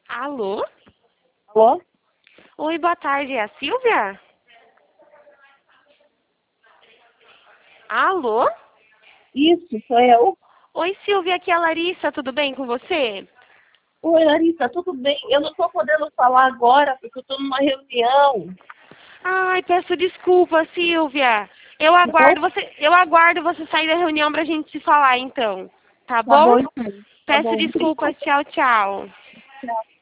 Alô? Alô? Oi, boa tarde. É a Silvia? Alô? Isso, sou eu. Oi, Silvia, aqui é a Larissa. Tudo bem com você? Oi, Larissa, tudo bem? Eu não estou podendo falar agora porque eu estou numa reunião. Ai, peço desculpa, Silvia. Não? Eu aguardo você sair da reunião pra gente se falar, então. Tá Tá bom? bom, então. Tá Peço bom. desculpas. Obrigada. Tchau, tchau. Tchau.